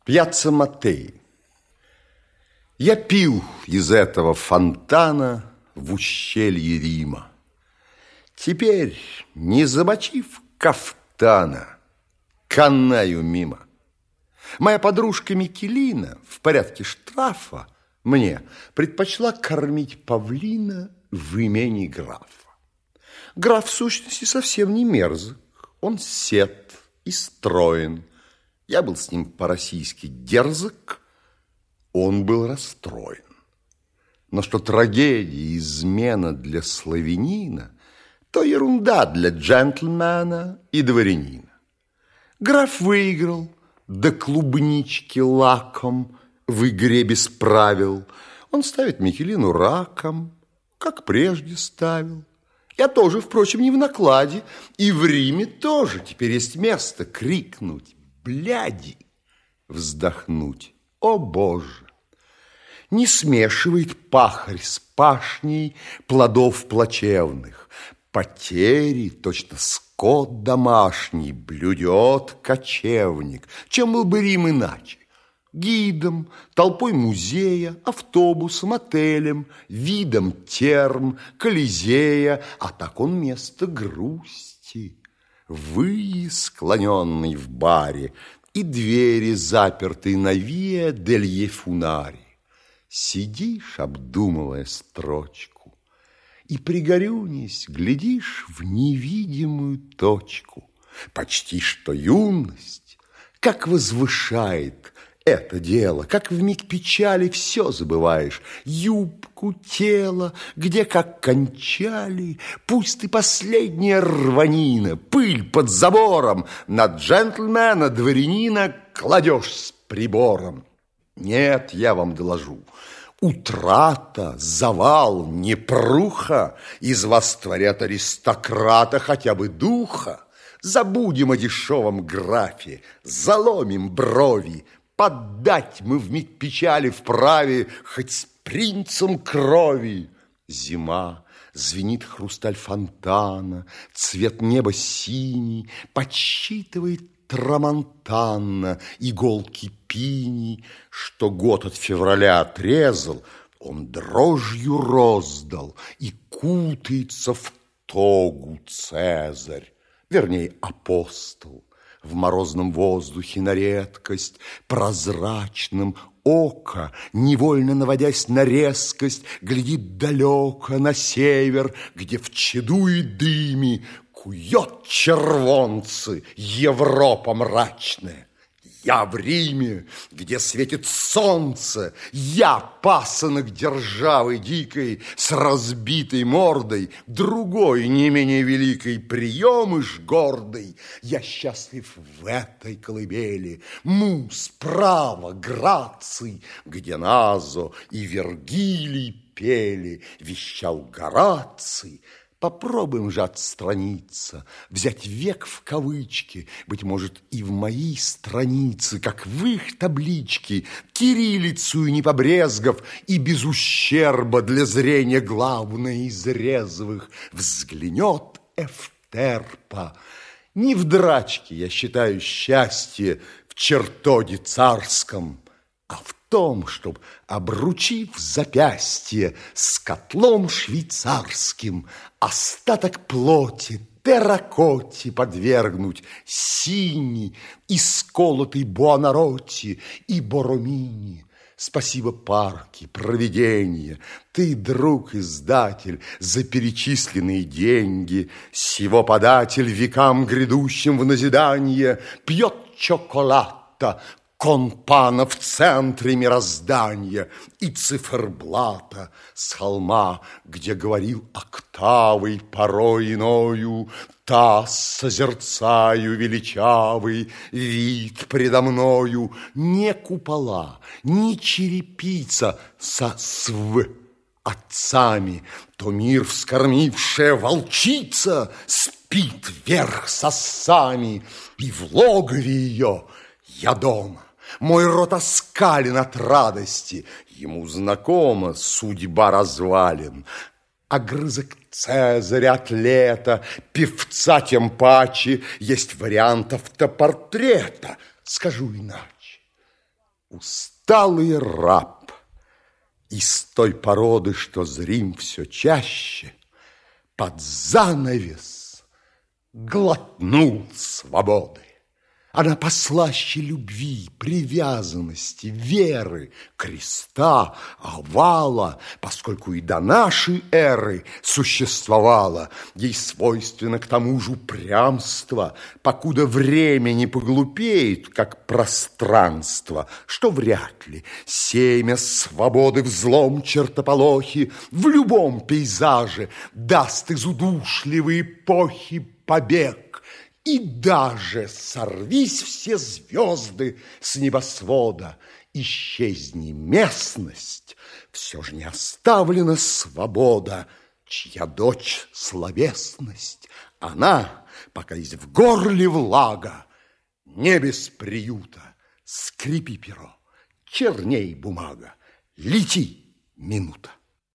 Пьяцца Маттеи. Я пил из этого фонтана в ущелье Рима. Теперь, не замочив кафтана, канаю мимо. Моя подружка Микелина в порядке штрафа мне предпочла кормить павлина в имени графа. Граф в сущности совсем не мерзок, он сед и строен. Я был с ним по-российски дерзок, он был расстроен. Но что трагедия, измена для славянина, то ерунда для джентльмена и дворянина. Граф выиграл до клубнички лаком в игре без правил. Он ставит Микелину раком, как прежде ставил. Я тоже, впрочем, не в накладе, и в Риме тоже теперь есть место крикнуть «Бляди!», вздохнуть «О, Боже!». Не смешивает пахарь с пашней плодов плачевных. Потери, точно скот домашний, блюдет кочевник. Чем был бы Рим иначе? Гидом, толпой музея, автобусом, отелем, видом терм, Колизея, а так он место грусти. Вы, склоненный в баре, и двери, запертые на Виа дель Фунари. Сидишь, обдумывая строчку, и, пригорюнись, глядишь в невидимую точку. Почти что юность, как возвышает это дело, как вмиг печали все забываешь. Юбку, тело, где как кончали, пусть ты последняя рванина, пыль под забором, на джентльмена, дворянина кладешь с прибором. Нет, я вам доложу, утрата, завал, непруха из вас творят аристократа хотя бы духа. Забудем о дешевом графе, заломим брови, поддать мы вмиг печали вправе хоть с принцем крови. Зима, звенит хрусталь фонтана, цвет неба синий, подсчитывает трамонтанна иголки пини, что год от февраля отрезал, он дрожью роздал, и кутается в тогу Цезарь, вернее, апостол. В морозном воздухе на редкость, прозрачным око, невольно наводясь на резкость, глядит далеко на север, где в чаду и дыме кует червонцы Европа мрачная. Я в Риме, где светит солнце, я пасынок державы дикой с разбитой мордой, другой не менее великой приемыш гордый. Я счастлив в этой колыбели, муз, право, граций, где Назо и Вергилий пели, вещал Гораций. Попробуем же отстраниться, взять век в кавычки, быть может, и в мои страницы, как в их таблички, кириллицу не побрезгав, и без ущерба для зрения главное из резвых взглянет Эфтерпа. Не в драчке я считаю счастье в чертоге царском, а в том, чтоб, обручив запястье с котлом швейцарским, остаток плоти терракоте подвергнуть, синий, исколотый Буонаротти и Боромини. Спасибо парки, провидение, ты, друг-издатель, за перечисленные деньги. Сего податель векам грядущим в назидание пьет чоколата, Конпана в центре мироздания и циферблата с холма, где говорил октавой порой иною, та созерцаю величавый вид предо мною, не купола, не черепица со св отцами, то мир вскормившая волчица спит вверх сосами, и в логове ее я дома. Мой рот оскален от радости, ему знакома судьба развалин. Огрызок Цезаря, атлета, певца тем паче, есть вариант автопортрета. Скажу иначе, усталый раб из той породы, что зрим все чаще, под занавес глотнул свободы. Она послаще любви, привязанности, веры, креста, овала, поскольку и до нашей эры существовало, ей свойственно к тому же упрямство, покуда время не поглупеет, как пространство, что вряд ли семя свободы в злом чертополохе в любом пейзаже даст из удушливой эпохи побег. И даже сорвись все звезды с небосвода, исчезни местность, все же не оставлена свобода, чья дочь словесность. Она, пока есть в горле влага, не без приюта. Скрипи перо, черней бумага, лети минута.